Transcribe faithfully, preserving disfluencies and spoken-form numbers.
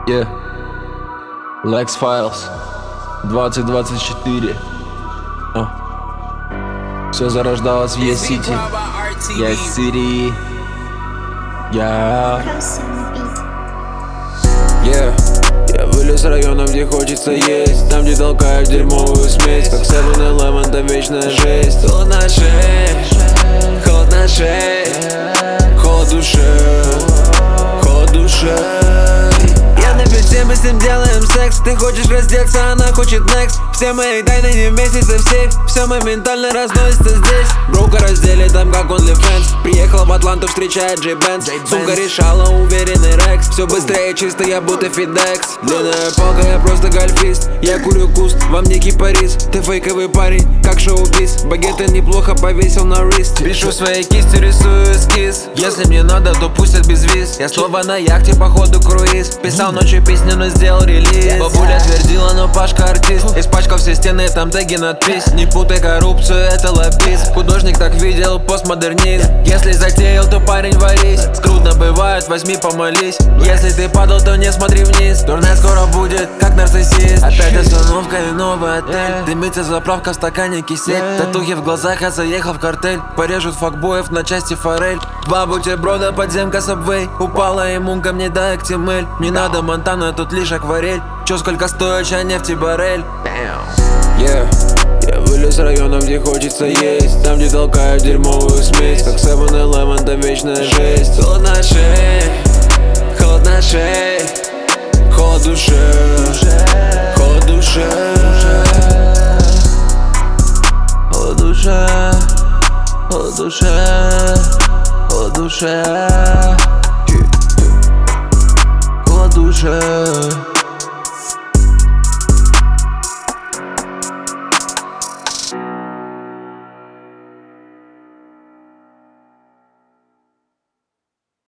Yeah. Lex Files двадцать двадцать четыре. а. Все зарождалось в Е-Сити. Е-Сити. Я Yeah. Я вылез с района, где хочется есть, там, где толкают дерьмовую смесь. Как севен элевен, там вечная жесть. Холод на шее, холод на шее, холод в душе, холод в душе. Я на пяти, мы с ним делаем секс. Ты хочешь раздеться, она хочет next. Все мои тайны не вместятся в сейф. Все моментально разносится здесь. Броука раздели там, как OnlyFans. Приехал в Атланту, встречает Джей Бенц. Сумка решала, уверенный Рекс. Все быстрее, чисто, я будто Фидекс. Длинная палка, я просто гольфист. Я курю куст, вам не кипарис. Ты фейковый парень, как шоу-биз. Багеты неплохо повесил на рист. Пишу своей кисти, рисую эскиз. Если мне надо, то пустят без виз. Я снова на яхте, походу круиз. Писал ночью песню, но сделал релиз. Бабуля твердила, но Пашка артист. Испачкал все стены, там теги надпись. Не путай коррупцию, это лоббист. Художник так видел, постмодернист. Если затеял, то парень варись. Трудно бывает, возьми помолись. Если ты падал, то не смотри вниз. Турне скоро будет, как нарциссист. Опять остановка и новый отель. Дымится заправка в стакане кисель. Татухи в глазах, я заехал в картель. Порежут факбоев на части форель. Два бутерброда, подземка, сабвей. Упала ему ко мне, да, актимель. Не надо Монтана, тут лишь акварель. Чё, сколько стоит чай, нефти баррель? Yeah. Я вылез с района, где хочется есть, там, где толкают дерьмовую смесь. Как севен элевен, там вечная жесть. Холод на шее, холод на шее, холод в душе, холод в душе, холод в душе, холод в душе, холод в душе, холод в душе.